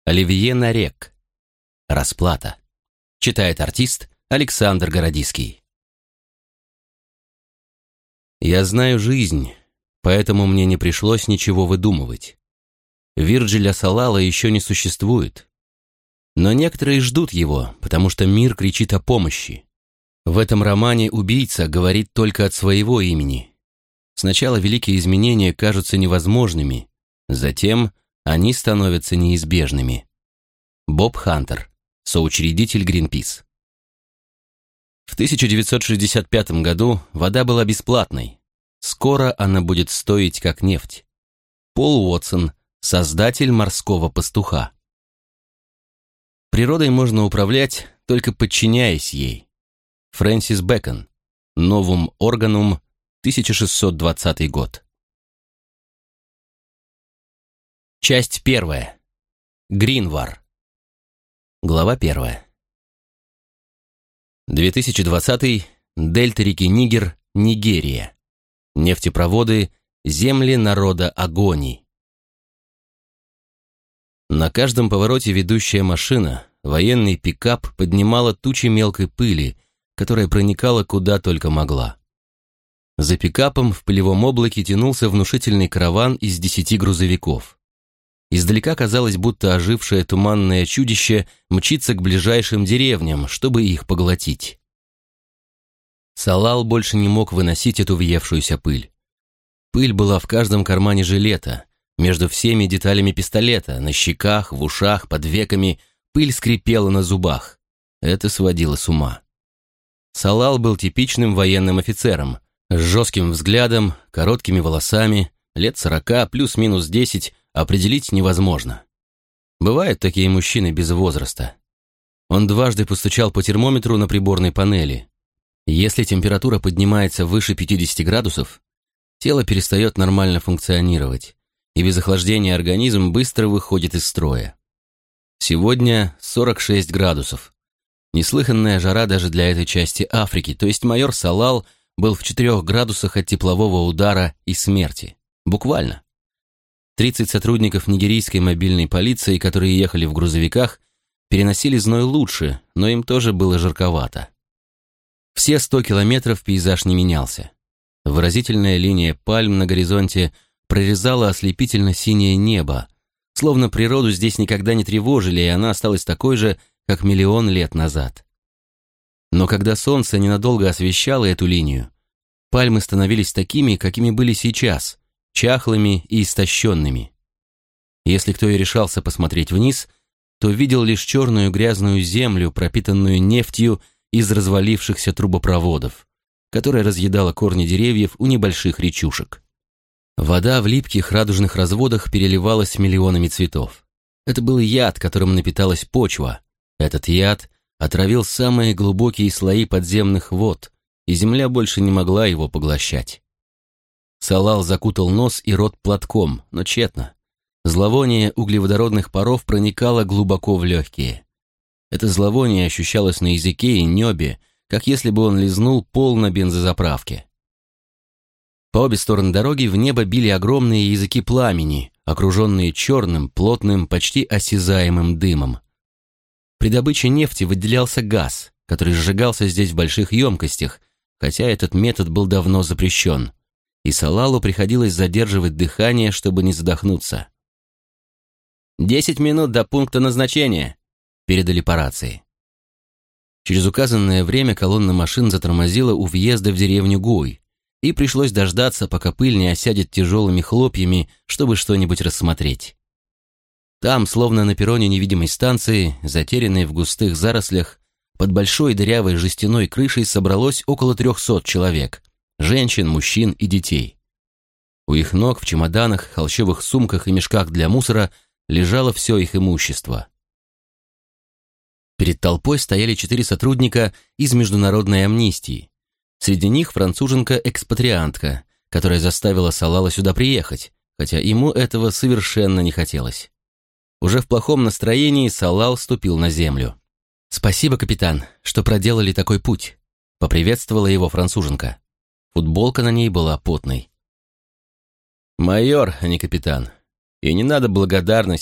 Оливье Нарек. Расплата. Читает артист Александр Городиский. Я знаю жизнь, поэтому мне не пришлось ничего выдумывать. Вирджиля Салала еще не существует. Но некоторые ждут его, потому что мир кричит о помощи. В этом романе убийца говорит только от своего имени. Сначала великие изменения кажутся невозможными, затем они становятся неизбежными. Боб Хантер, соучредитель Greenpeace. В 1965 году вода была бесплатной. Скоро она будет стоить как нефть. Пол Уотсон, создатель «Морского пастуха». Природой можно управлять, только подчиняясь ей. Фрэнсис Бэкон. Новум Органум, 1620 год. Часть 1. Гринвар. Глава 1. 2020. Дельта реки Нигер, Нигерия. Нефтепроводы, земли народа Огони. На каждом повороте ведущая машина, военный пикап, поднимала тучи мелкой пыли, которая проникала куда только могла. За пикапом в пылевом облаке тянулся внушительный караван из 10 грузовиков. Издалека казалось, будто ожившее туманное чудище мчится к ближайшим деревням, чтобы их поглотить. Салал больше не мог выносить эту въевшуюся пыль. Пыль была в каждом кармане жилета, между всеми деталями пистолета, на щеках, в ушах, под веками. Пыль скрипела на зубах. Это сводило с ума. Салал был типичным военным офицером, с жестким взглядом, короткими волосами, лет 40, плюс-минус 10, определить невозможно. Бывают такие мужчины без возраста. Он дважды постучал по термометру на приборной панели. Если температура поднимается выше 50 градусов, тело перестает нормально функционировать, и без охлаждения организм быстро выходит из строя. Сегодня 46 градусов. Неслыханная жара даже для этой части Африки, то есть майор Салал был в 4 градусах от теплового удара и смерти. Буквально. 30 сотрудников нигерийской мобильной полиции, которые ехали в грузовиках, переносили зной лучше, но им тоже было жарковато. Все 100 километров пейзаж не менялся. Выразительная линия пальм на горизонте прорезала ослепительно-синее небо, словно природу здесь никогда не тревожили, и она осталась такой же, как миллион лет назад. Но когда солнце ненадолго освещало эту линию, пальмы становились такими, какими были сейчас, чахлыми и истощенными. Если кто и решался посмотреть вниз, то видел лишь черную грязную землю, пропитанную нефтью из развалившихся трубопроводов, которая разъедала корни деревьев у небольших речушек. Вода в липких радужных разводах переливалась миллионами цветов. Это был яд, которым напиталась почва. Этот яд отравил самые глубокие слои подземных вод, и земля больше не могла его поглощать. Салал закутал нос и рот платком, но тщетно. Зловоние углеводородных паров проникало глубоко в легкие. Это зловоние ощущалось на языке и небе, как если бы он лизнул пол на бензозаправке. По обе стороны дороги в небо били огромные языки пламени, окруженные черным, плотным, почти осязаемым дымом. При добыче нефти выделялся газ, который сжигался здесь в больших емкостях, хотя этот метод был давно запрещен, и Салалу приходилось задерживать дыхание, чтобы не задохнуться. 10 минут до пункта назначения», — передали по рации. Через указанное время колонна машин затормозила у въезда в деревню Гуй, и пришлось дождаться, пока пыль не осядет тяжелыми хлопьями, чтобы что-нибудь рассмотреть. Там, словно на перроне невидимой станции, затерянной в густых зарослях, под большой дырявой жестяной крышей собралось около 300 человек, женщин, мужчин и детей. У их ног в чемоданах, холщовых сумках и мешках для мусора лежало все их имущество. Перед толпой стояли 4 сотрудника из Международной амнистии. Среди них француженка-экспатриантка, которая заставила Салала сюда приехать, хотя ему этого совершенно не хотелось. Уже в плохом настроении Салал ступил на землю. «Спасибо, капитан, что проделали такой путь», — поприветствовала его француженка. Футболка на ней была потной. «Майор, а не капитан. И не надо благодарности,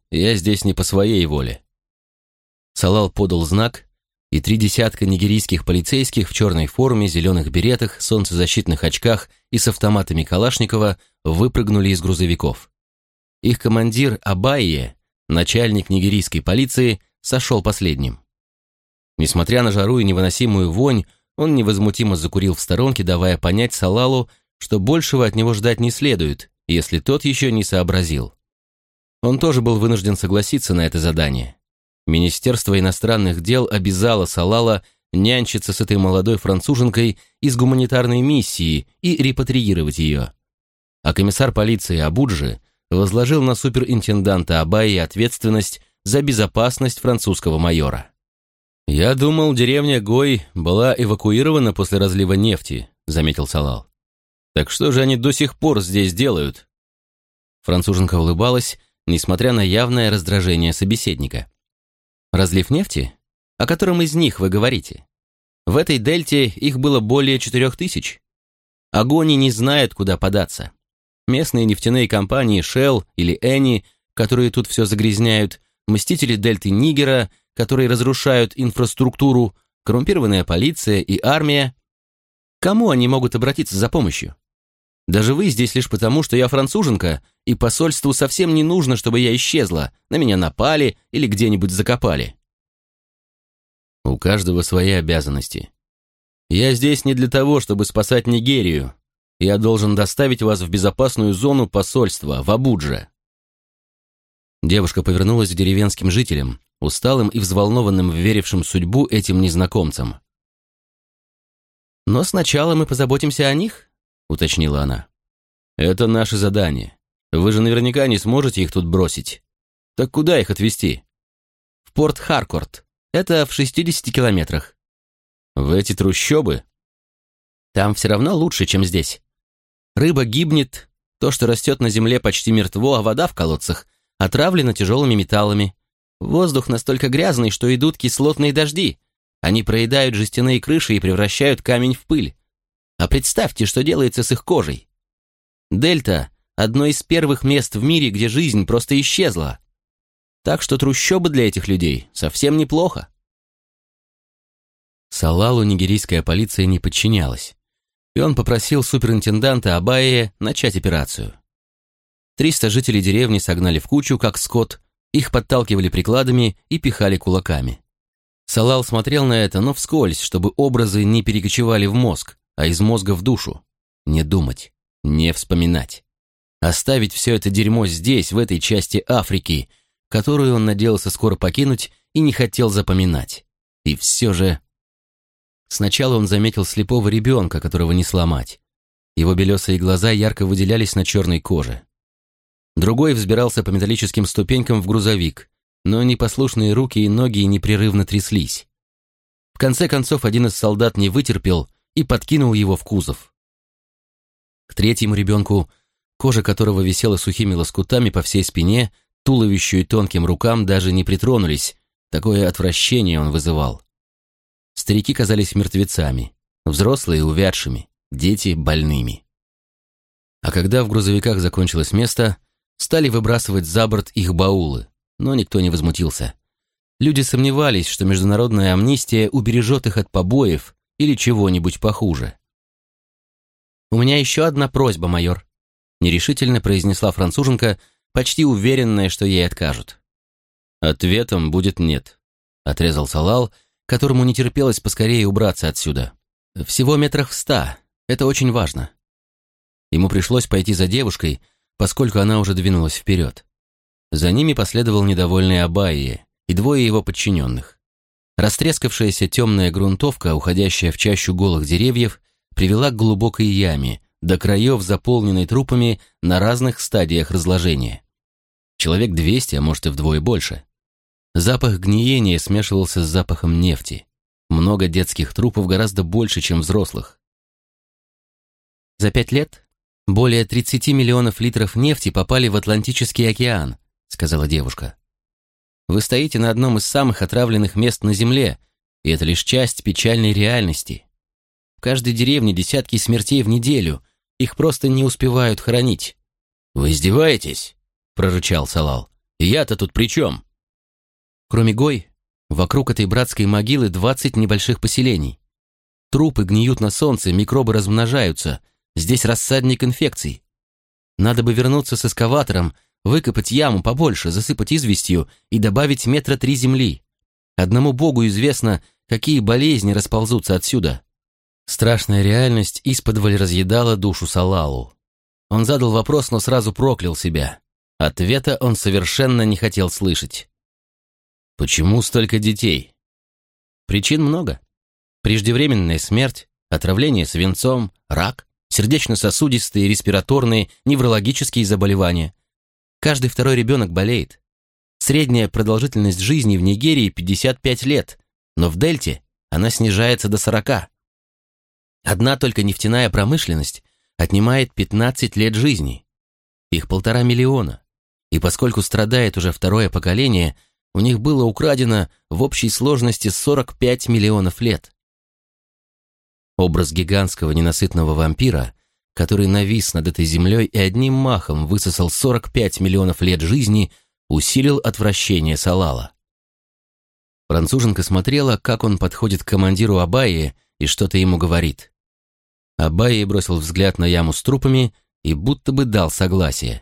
я здесь не по своей воле». Салал подал знак, и 3 десятка нигерийских полицейских в черной форме, зеленых беретах, солнцезащитных очках и с автоматами Калашникова выпрыгнули из грузовиков. Их командир Абайе, начальник нигерийской полиции, сошел последним. Несмотря на жару и невыносимую вонь, он невозмутимо закурил в сторонке, давая понять Салалу, что большего от него ждать не следует, если тот еще не сообразил. Он тоже был вынужден согласиться на это задание. Министерство иностранных дел обязало Салала нянчиться с этой молодой француженкой из гуманитарной миссии и репатриировать ее. А комиссар полиции Абуджи возложил на суперинтенданта Абайи ответственность за безопасность французского майора. «Я думал, деревня Гой была эвакуирована после разлива нефти», — заметил Салал. «Так что же они до сих пор здесь делают?» Француженка улыбалась, несмотря на явное раздражение собеседника. «Разлив нефти? О котором из них вы говорите? В этой дельте их было более 4000. Огонь не знает, куда податься. Местные нефтяные компании Shell или Eni, которые тут все загрязняют, мстители дельты Нигера, которые разрушают инфраструктуру, коррумпированная полиция и армия. Кому они могут обратиться за помощью? Даже вы здесь лишь потому, что я француженка, и посольству совсем не нужно, чтобы я исчезла, на меня напали или где-нибудь закопали». «У каждого свои обязанности. Я здесь не для того, чтобы спасать Нигерию. Я должен доставить вас в безопасную зону посольства, в Абудже». Девушка повернулась к деревенским жителям, усталым и взволнованным, верившим в судьбу этим незнакомцам. «Но сначала мы позаботимся о них», — уточнила она. «Это наше задание. Вы же наверняка не сможете их тут бросить. Так куда их отвезти?» «В порт Харкорт. Это в 60 километрах». «В эти трущобы?» «Там все равно лучше, чем здесь. Рыба гибнет, то, что растет на земле, почти мертво, а вода в колодцах отравлена тяжелыми металлами. Воздух настолько грязный, что идут кислотные дожди. Они проедают жестяные крыши и превращают камень в пыль. А представьте, что делается с их кожей. Дельта – одно из первых мест в мире, где жизнь просто исчезла. Так что трущобы для этих людей совсем неплохо». Салалу нигерийская полиция не подчинялась, и он попросил суперинтенданта Абайе начать операцию. 300 жителей деревни согнали в кучу, как скот, их подталкивали прикладами и пихали кулаками. Салал смотрел на это, но вскользь, чтобы образы не перекочевали в мозг, а из мозга в душу. Не думать, не вспоминать. Оставить все это дерьмо здесь, в этой части Африки, которую он надеялся скоро покинуть и не хотел запоминать. И все же... Сначала он заметил слепого ребенка, которого несла мать. Его белесые глаза ярко выделялись на черной коже. Другой взбирался по металлическим ступенькам в грузовик, но непослушные руки и ноги непрерывно тряслись. В конце концов, один из солдат не вытерпел и подкинул его в кузов. К третьему ребенку, кожа которого висела сухими лоскутами по всей спине, туловищу и тонким рукам даже не притронулись, такое отвращение он вызывал. Старики казались мертвецами, взрослые увядшими, дети больными. А когда в грузовиках закончилось место, стали выбрасывать за борт их баулы, но никто не возмутился. Люди сомневались, что международная амнистия убережет их от побоев или чего-нибудь похуже. «У меня еще одна просьба, майор», — нерешительно произнесла француженка, почти уверенная, что ей откажут. «Ответом будет нет», — отрезал Салал, которому не терпелось поскорее убраться отсюда. «Всего метрах в 100. Это очень важно». Ему пришлось пойти за девушкой, поскольку она уже двинулась вперед. За ними последовал недовольный Абайе и 2 его подчиненных. Растрескавшаяся темная грунтовка, уходящая в чащу голых деревьев, привела к глубокой яме, до краев заполненной трупами на разных стадиях разложения. Человек 200, а может и вдвое больше. Запах гниения смешивался с запахом нефти. Много детских трупов, гораздо больше, чем взрослых. За 5 лет более 30 миллионов литров нефти попали в Атлантический океан, сказала девушка. Вы стоите на одном из самых отравленных мест на Земле, и это лишь часть печальной реальности. В каждой деревне десятки смертей в неделю, их просто не успевают хоронить. «Вы издеваетесь?» – прорычал Салал. Я-то тут при чем?» Кроме Гой, вокруг этой братской могилы 20 небольших поселений. Трупы гниют на солнце, микробы размножаются. Здесь рассадник инфекций. Надо бы вернуться с эскаватором, выкопать яму побольше, засыпать известью и добавить 3 метра земли. Одному Богу известно, какие болезни расползутся отсюда. Страшная реальность исподволь разъедала душу Салалу. Он задал вопрос, но сразу проклял себя. Ответа он совершенно не хотел слышать. «Почему столько детей?» Причин много. Преждевременная смерть, отравление свинцом, рак, сердечно-сосудистые, респираторные, неврологические заболевания. Каждый второй ребенок болеет. Средняя продолжительность жизни в Нигерии 55 лет, но в Дельте она снижается до 40. Одна только нефтяная промышленность отнимает 15 лет жизни. Их 1,5 миллиона. И поскольку страдает уже второе поколение, у них было украдено в общей сложности 45 миллионов лет. Образ гигантского ненасытного вампира, который навис над этой землей и одним махом высосал 45 миллионов лет жизни, усилил отвращение Салала. Француженка смотрела, как он подходит к командиру Абайи и что-то ему говорит. Абайи бросил взгляд на яму с трупами и будто бы дал согласие.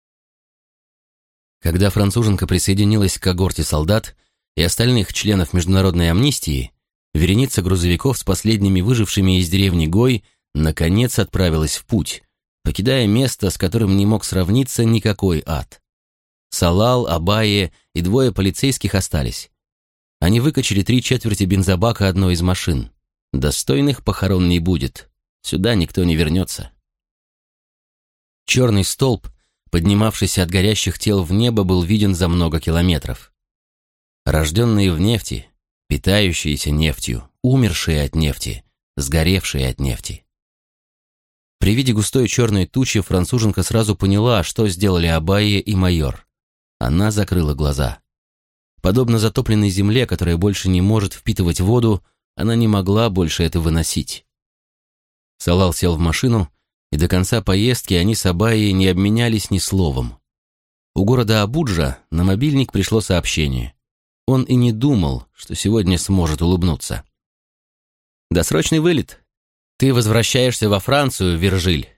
Когда француженка присоединилась к когорте солдат и остальных членов международной амнистии, вереница грузовиков с последними выжившими из деревни Гой наконец отправилась в путь, покидая место, с которым не мог сравниться никакой ад. Салал, Абайи и 2 полицейских остались. Они выкачали 3/4 бензобака одной из машин. Достойных похорон не будет. Сюда никто не вернется. Черный столб, поднимавшийся от горящих тел в небо, был виден за много километров. Рожденные в нефти, питающиеся нефтью, умершие от нефти, сгоревшие от нефти. При виде густой черной тучи француженка сразу поняла, что сделали Абайи и майор. Она закрыла глаза. Подобно затопленной земле, которая больше не может впитывать воду, она не могла больше это выносить. Салал сел в машину, и до конца поездки они с Абайи не обменялись ни словом. У города Абуджа на мобильник пришло сообщение. Он и не думал, что сегодня сможет улыбнуться. «Досрочный вылет. Ты возвращаешься во Францию, Виржиль.